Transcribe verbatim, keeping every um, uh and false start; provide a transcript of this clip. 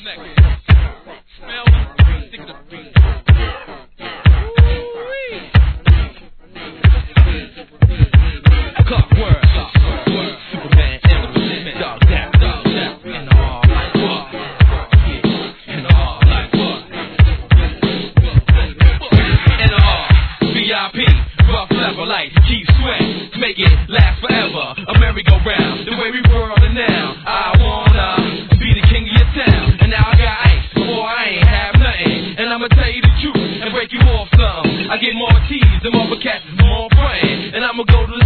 Smell the stick the beat. Clockwork, Superman, Eminem, dog that, dog that, and all like what? And all like what? And all V I P, rough level like Keith Sweat, make it last forever. A merry-go-round, the way we whirl it now. I wanna be the king of your town, and now I got ice, boy I ain't have nothing. And I'ma tell you the truth and break you off some. I get more teas and more cats, more friends, and I'ma go to